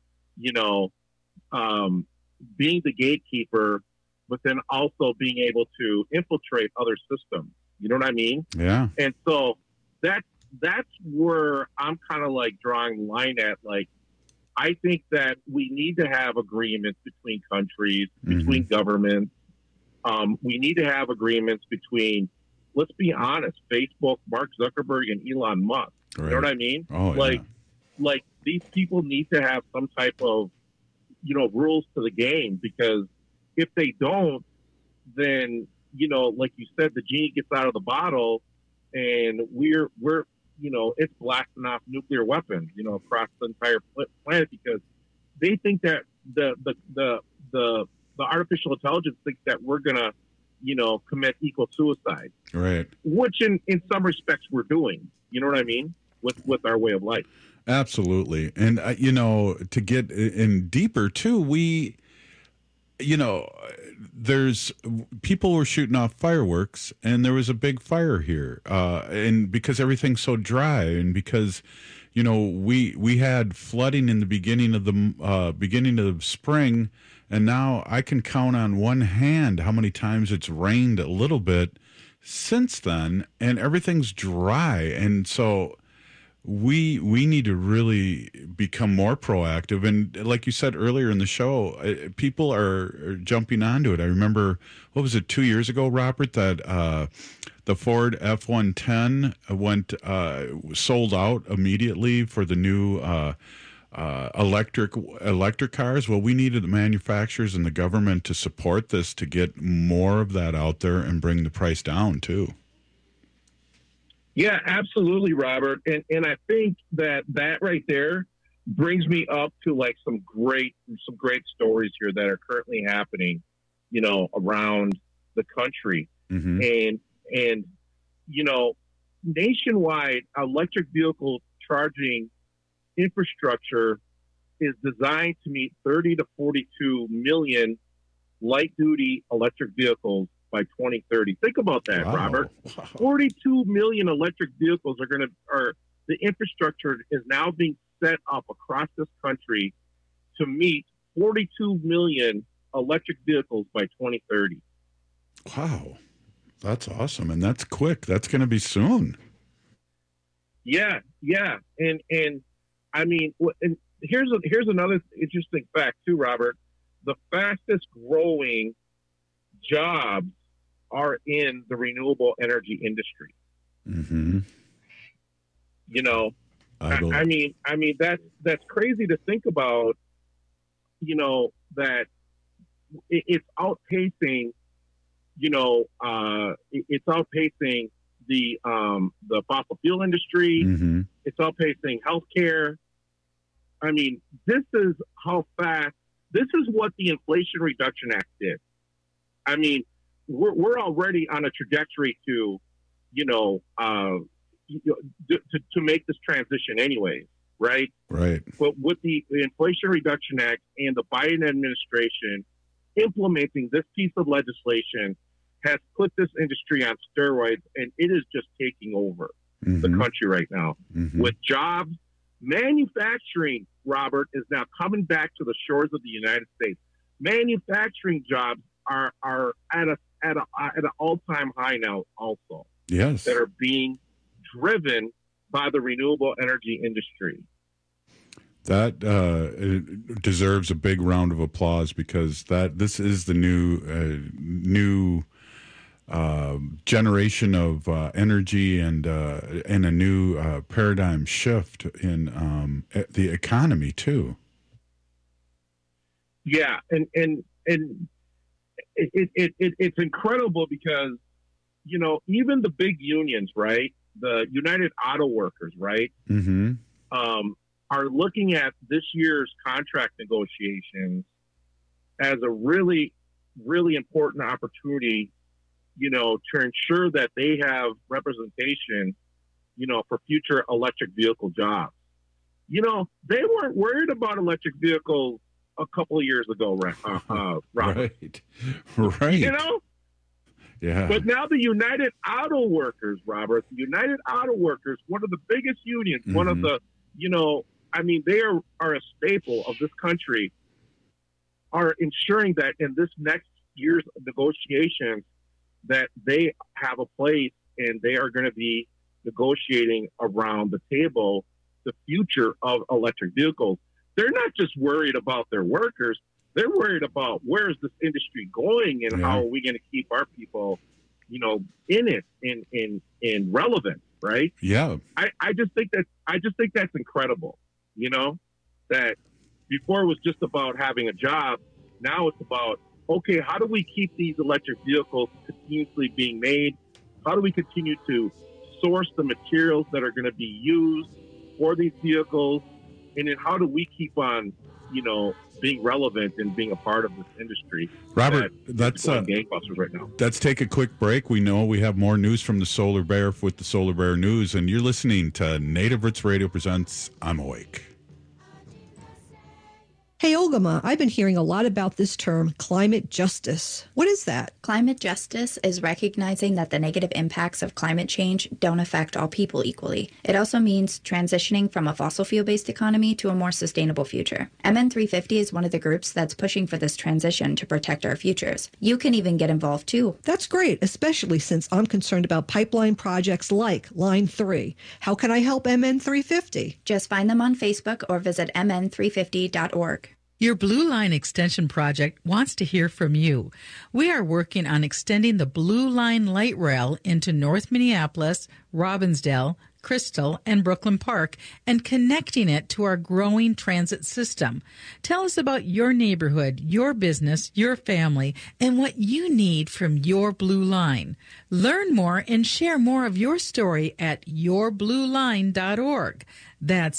being the gatekeeper, but then also being able to infiltrate other systems? You know what I mean? Yeah. And so that's where I'm kind of like drawing the line at. Like, I think that we need to have agreements between countries, between governments. We need to have agreements between, let's be honest, Facebook, Mark Zuckerberg, and Elon Musk. Right. You know what I mean? Oh, like these people need to have some type of, rules to the game, because if they don't, then, like you said, the genie gets out of the bottle and we're it's blasting off nuclear weapons, across the entire planet, because they think that the artificial intelligence thinks that we're going to, commit equal suicide. Right. Which in some respects we're doing, you know what I mean? With our way of life. Absolutely. And, to get in deeper too, there's people were shooting off fireworks and there was a big fire here. And because everything's so dry, and because, we had flooding in the beginning of spring, and now I can count on one hand how many times it's rained a little bit since then, and everything's dry. And so we need to really become more proactive. And like you said earlier in the show, people are jumping onto it. I remember, 2 years ago, Robert, that the Ford F-110 sold out immediately for the new electric cars. Well, we needed the manufacturers and the government to support this to get more of that out there and bring the price down too. Yeah, absolutely, Robert. And I think that right there brings me up to like some great stories here that are currently happening, around the country. And nationwide electric vehicle charging infrastructure is designed to meet 30 to 42 million light duty electric vehicles by 2030. Think about that, wow. Robert. 42 million electric vehicles the infrastructure is now being set up across this country to meet 42 million electric vehicles by 2030. Wow. That's awesome. And that's quick. That's going to be soon. Yeah. And I mean, and here's another interesting fact too, Robert. The fastest growing jobs are in the renewable energy industry. I mean that's crazy to think about. That it's outpacing. It's outpacing the fossil fuel industry. It's outpacing healthcare. I mean, this is how fast. This is what the Inflation Reduction Act did. I mean, we're already on a trajectory to make this transition anyways, right? Right. But with the Inflation Reduction Act and the Biden administration implementing this piece of legislation has put this industry on steroids, and it is just taking over. the country right now. With jobs, manufacturing, Robert, is now coming back to the shores of the United States. Manufacturing jobs are at an all-time high now also. Yes. That are being driven by the renewable energy industry. That it deserves a big round of applause, because this is the new generation of energy and a new paradigm shift in the economy too. Yeah, and it's incredible because, you know, even the big unions, right? The United Auto Workers, right? Are looking at this year's contract negotiations as a really, really important opportunity, you know, to ensure that they have representation, you know, for future electric vehicle jobs. You know, they weren't worried about electric vehicles a couple of years ago, Robert. Right. You know? Yeah. But now the United Auto Workers, Robert, the United Auto Workers, one of the biggest unions, one of the, you know, I mean, they are a staple of this country, are ensuring that in this next year's negotiations that they have a place and they are going to be negotiating around the table the future of electric vehicles. They're not just worried about their workers. They're worried about where is this industry going and how are we going to keep our people, you know, in it in relevant, right? Yeah. I just think that's incredible. You know, that before it was just about having a job. Now it's about, okay, how do we keep these electric vehicles continuously being made? How do we continue to source the materials that are going to be used for these vehicles? And then how do we keep on, you know, being relevant and being a part of this industry? Robert, that's gangbusters right now. Let's take a quick break. We know we have more news from the Solar Bear with the Solar Bear News, and you're listening to Native Roots Radio presents I'm Awake. Hey, Olgama, I've been hearing a lot about this term, climate justice. What is that? Climate justice is recognizing that the negative impacts of climate change don't affect all people equally. It also means transitioning from a fossil fuel-based economy to a more sustainable future. MN350 is one of the groups that's pushing for this transition to protect our futures. You can even get involved too. That's great, especially since I'm concerned about pipeline projects like Line 3. How can I help MN350? Just find them on Facebook or visit mn350.org. Your Blue Line Extension Project wants to hear from you. We are working on extending the Blue Line light rail into North Minneapolis, Robbinsdale, Crystal, and Brooklyn Park, and connecting it to our growing transit system. Tell us about your neighborhood, your business, your family, and what you need from your Blue Line. Learn more and share more of your story at yourblueline.org. That's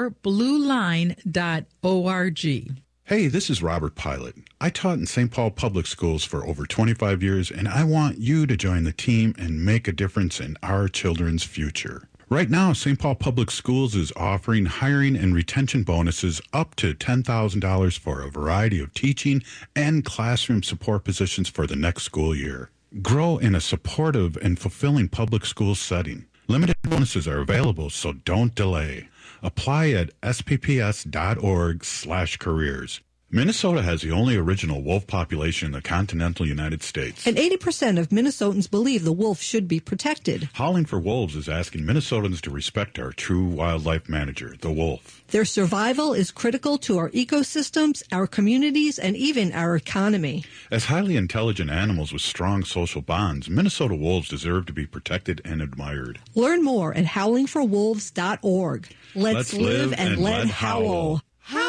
yourblueline.org. Hey, this is Robert Pilot. I taught in St. Paul Public Schools for over 25 years, and I want you to join the team and make a difference in our children's future. Right now, St. Paul Public Schools is offering hiring and retention bonuses up to $10,000 for a variety of teaching and classroom support positions for the next school year. Grow in a supportive and fulfilling public school setting. Limited bonuses are available, so don't delay. Apply at spps.org/careers. Minnesota has the only original wolf population in the continental United States. And 80% of Minnesotans believe the wolf should be protected. Howling for Wolves is asking Minnesotans to respect our true wildlife manager, the wolf. Their survival is critical to our ecosystems, our communities, and even our economy. As highly intelligent animals with strong social bonds, Minnesota wolves deserve to be protected and admired. Learn more at howlingforwolves.org. Let's live and let howl.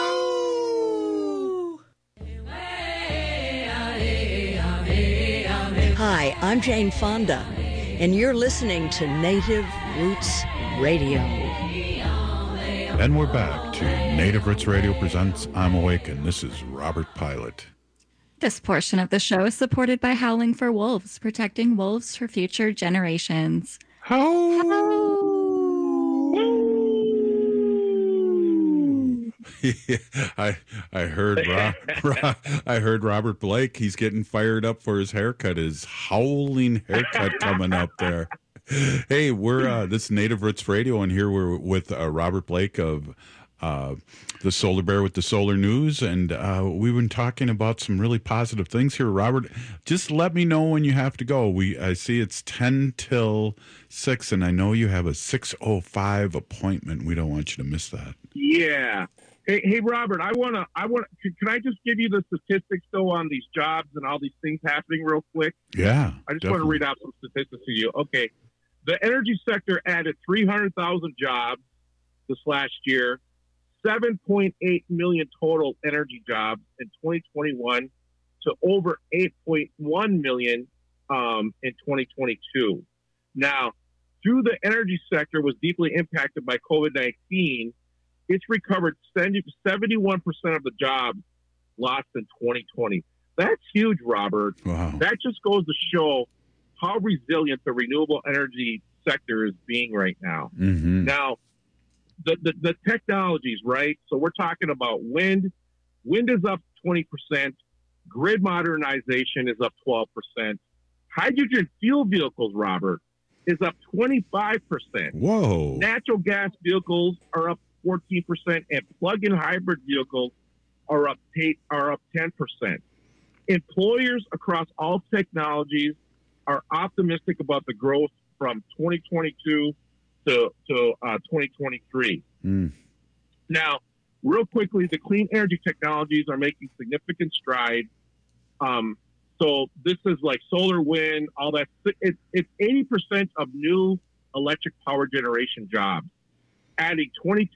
Hi, I'm Jane Fonda, and you're listening to Native Roots Radio. And we're back to Native Roots Radio presents I'm Awake, and this is Robert Pilot. This portion of the show is supported by Howling for Wolves, protecting wolves for future generations. I heard I heard Robert Blake. He's getting fired up for his haircut. His howling haircut coming up there. Hey, we're this is Native Roots Radio, and here we're with Robert Blake of the Solar Bear with the Solar News, and we've been talking about some really positive things here. Robert, just let me know when you have to go. I see it's 10 till 6, and I know you have a 6:05 appointment. We don't want you to miss that. Yeah. Hey, Robert, can I just give you the statistics, though, on these jobs and all these things happening real quick? Yeah. I just want to read out some statistics to you. Okay. The energy sector added 300,000 jobs this last year, 7.8 million total energy jobs in 2021 to over 8.1 million in 2022. Now, through the energy sector was deeply impacted by COVID-19, it's recovered 71% of the jobs lost in 2020. That's huge, Robert. Wow. That just goes to show how resilient the renewable energy sector is being right now. Mm-hmm. Now, the technologies, right? So we're talking about wind. Wind is up 20%. Grid modernization is up 12%. Hydrogen fuel vehicles, Robert, is up 25%. Whoa. Natural gas vehicles are up 14%, and plug-in hybrid vehicles are up 10%. Employers across all technologies are optimistic about the growth from 2022 to 2023. Now, real quickly, the clean energy technologies are making significant strides. So this is like solar, wind, all that. It's 80% of new electric power generation jobs, adding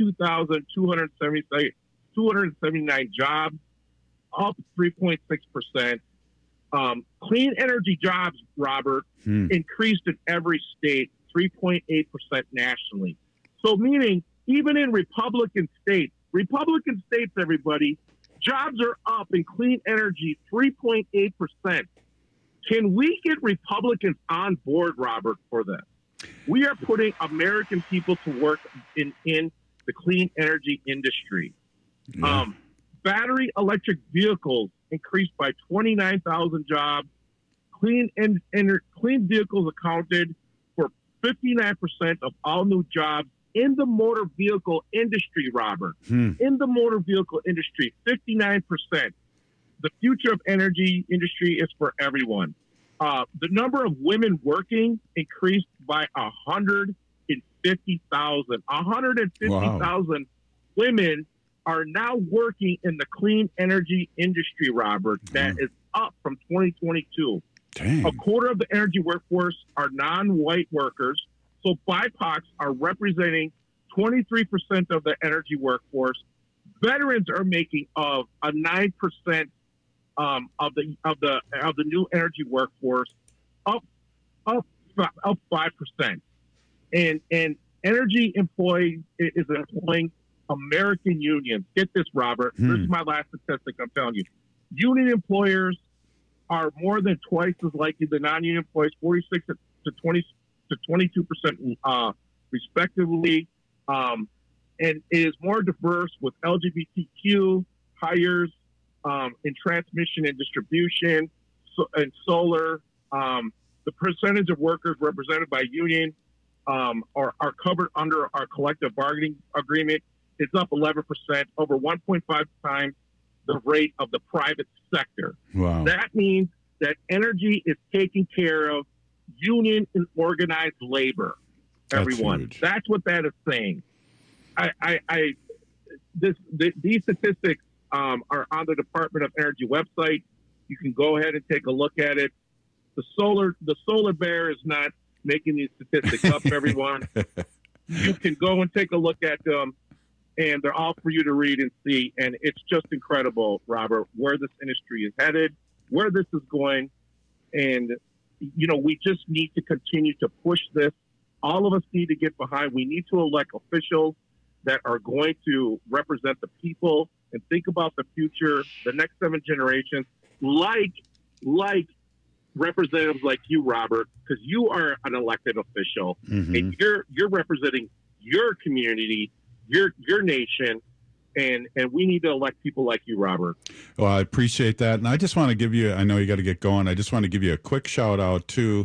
22,279 jobs, up 3.6%. Clean energy jobs, Robert, increased in every state, 3.8% nationally. So meaning even in Republican states, everybody, jobs are up in clean energy 3.8%. Can we get Republicans on board, Robert, for this? We are putting American people to work in the clean energy industry. Yeah. Battery electric vehicles increased by 29,000 jobs. Clean vehicles accounted for 59% of all new jobs in the motor vehicle industry, Robert. In the motor vehicle industry, 59%. The future of energy industry is for everyone. The number of women working increased by 150,000. 150,000 women are now working in the clean energy industry, Robert. That is up from 2022. Dang. A quarter of the energy workforce are non-white workers. So BIPOCs are representing 23% of the energy workforce. Veterans are making of a 9% of the new energy workforce, up 5%. And energy employees is employing American unions. Get this, Robert. This is my last statistic. I'm telling you, union employers are more than twice as likely than non-union employees, 46 to 22%, respectively. And it is more diverse with LGBTQ hires in transmission and distribution and solar. The percentage of workers represented by union are covered under our collective bargaining agreement. It's up 11%, over 1.5 times the rate of the private sector. Wow. That means that energy is taking care of union and organized labor, everyone. That's what that is saying. These statistics are on the Department of Energy website. You can go ahead and take a look at it. The solar bear is not making these statistics up, everyone. You can go and take a look at them, and they're all for you to read and see. And it's just incredible, Robert, where this industry is headed, where this is going. And, you know, we just need to continue to push this. All of us need to get behind. We need to elect officials that are going to represent the people and think about the future, the next 7 generations, like representatives like you, Robert, because you are an elected official, and you're representing your community, your nation, and we need to elect people like you, Robert. Well, I appreciate that, and I just want to give you, I know you got to get going, I just want to give you a quick shout out to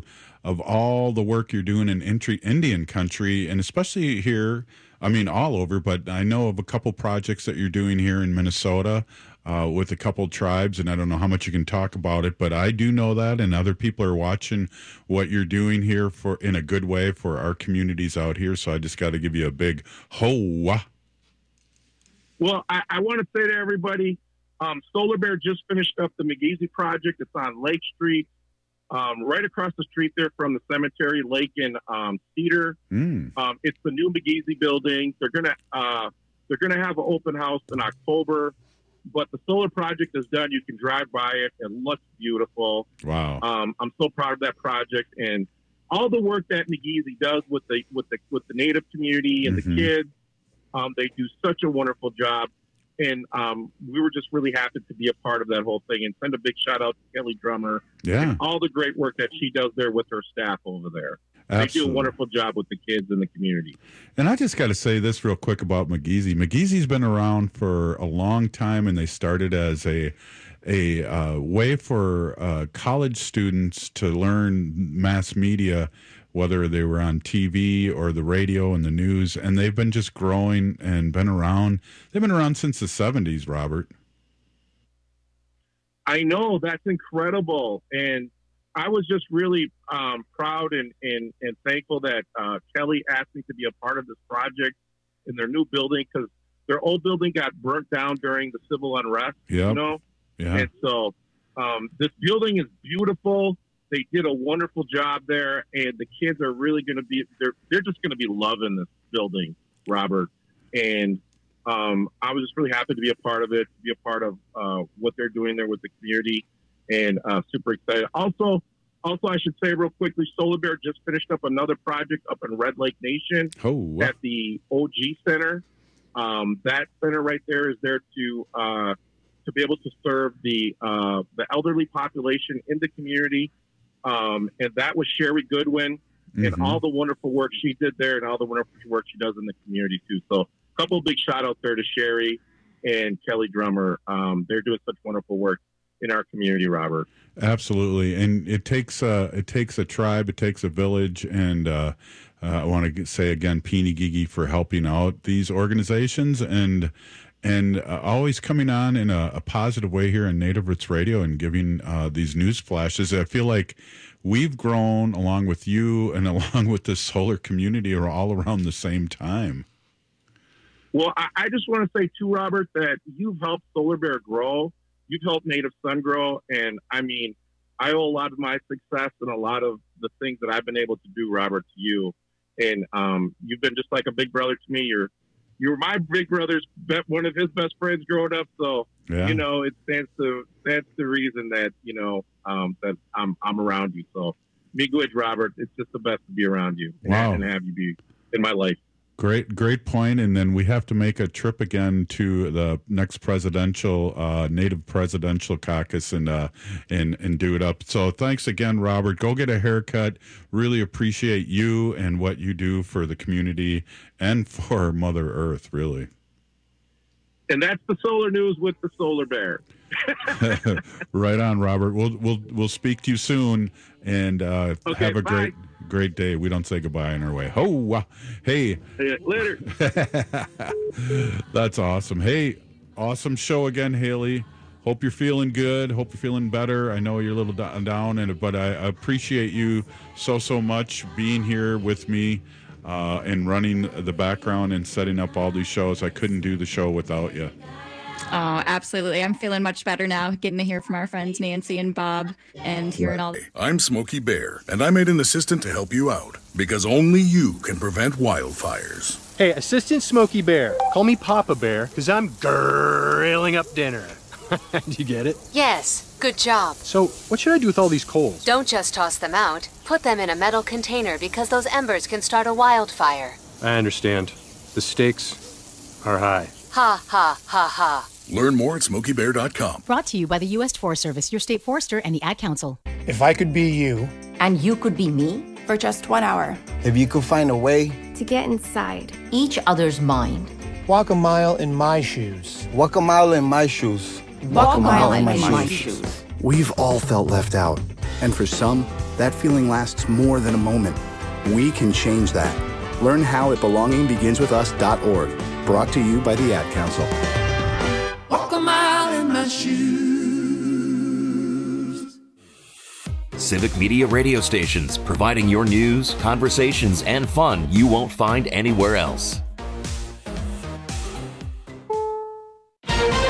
of all the work you're doing in Indian country, and especially here, I mean, all over, but I know of a couple projects that you're doing here in Minnesota with a couple tribes, and I don't know how much you can talk about it, but I do know that, and other people are watching what you're doing here in a good way for our communities out here, so I just got to give you a big ho-wah. Well, I want to say to everybody, Solar Bear just finished up the McGeezy project. It's on Lake Street, right across the street there from the cemetery, Lake in Cedar. It's the new McGeezy building. They're gonna have an open house in October, but the solar project is done. You can drive by it. It looks beautiful. Wow. I'm so proud of that project and all the work that McGeezy does with the Native community and the kids. They do such a wonderful job. And we were just really happy to be a part of that whole thing, and send a big shout out to Kelly Drummer and all the great work that she does there with her staff over there. Absolutely. They do a wonderful job with the kids in the community. And I just got to say this real quick about McGeezy. McGeezy's been around for a long time, and they started as a way for college students to learn mass media, whether they were on TV or the radio and the news, and they've been just growing and been around. They've been around since the 70s, Robert. I know, that's incredible. And I was just really proud and thankful that Kelly asked me to be a part of this project in their new building, because their old building got burnt down during the civil unrest, you know? Yeah. And so this building is beautiful. They did a wonderful job there, and the kids are really going to be, they're just going to be loving this building, Robert. And I was just really happy to be a part of it, to be a part of what they're doing there with the community, and super excited. Also, I should say real quickly, Solar Bear just finished up another project up in Red Lake Nation at the OG Center. That center right there is there to be able to serve the elderly population in the community. And that was Sherry Goodwin and all the wonderful work she did there, and all the wonderful work she does in the community too. So a couple of big shout outs there to Sherry and Kelly Drummer. They're doing such wonderful work in our community, Robert. Absolutely. And it takes a tribe, it takes a village. And I want to say again, Peony Gigi for helping out these organizations and always coming on in a positive way here in Native Roots Radio and giving these news flashes. I feel like we've grown along with you and along with the solar community are all around the same time. Well, I just want to say too, Robert, that you've helped Solar Bear grow. You've helped Native Sun grow. And I mean, I owe a lot of my success and a lot of the things that I've been able to do, Robert, to you. And you've been just like a big brother to me. You were my big brother's one of his best friends growing up, so you know it stands to reason that that I'm around you. So, miigwech, Robert, it's just the best to be around you and have you be in my life. Great point. And then we have to make a trip again to the next presidential Native presidential caucus and do it up. So thanks again, Robert. Go get a haircut. Really appreciate you and what you do for the community and for Mother Earth, really. And that's the solar news with the Solar Bear. Right on, Robert. We'll speak to you soon, and have a great day. We don't say goodbye on our way. Hey. Later. That's awesome. Hey, awesome show again, Haley. Hope you're feeling good. Hope you're feeling better. I know you're a little down, but I appreciate you so much being here with me and running the background and setting up all these shows. I couldn't do the show without you. Oh, absolutely. I'm feeling much better now, getting to hear from our friends Nancy and Bob and hearing all. I'm Smokey Bear, and I made an assistant to help you out, because only you can prevent wildfires. Hey, Assistant Smokey Bear, call me Papa Bear, because I'm grilling up dinner. Do you get it? Yes, good job. So, what should I do with all these coals? Don't just toss them out. Put them in a metal container, because those embers can start a wildfire. I understand. The stakes are high. Ha, ha, ha, ha. Learn more at SmokeyBear.com. Brought to you by the U.S. Forest Service, your state forester, and the Ad Council. If I could be you. And you could be me? For just 1 hour. If you could find a way. To get inside each other's mind. Walk a mile in my shoes. Walk a mile in my shoes. Walk a mile in my shoes. We've all felt left out. And for some, that feeling lasts more than a moment. We can change that. Learn how at belongingbeginswithus.org. Brought to you by the Ad Council. Walk a mile in my shoes. Civic Media radio stations, providing your news, conversations, and fun you won't find anywhere else.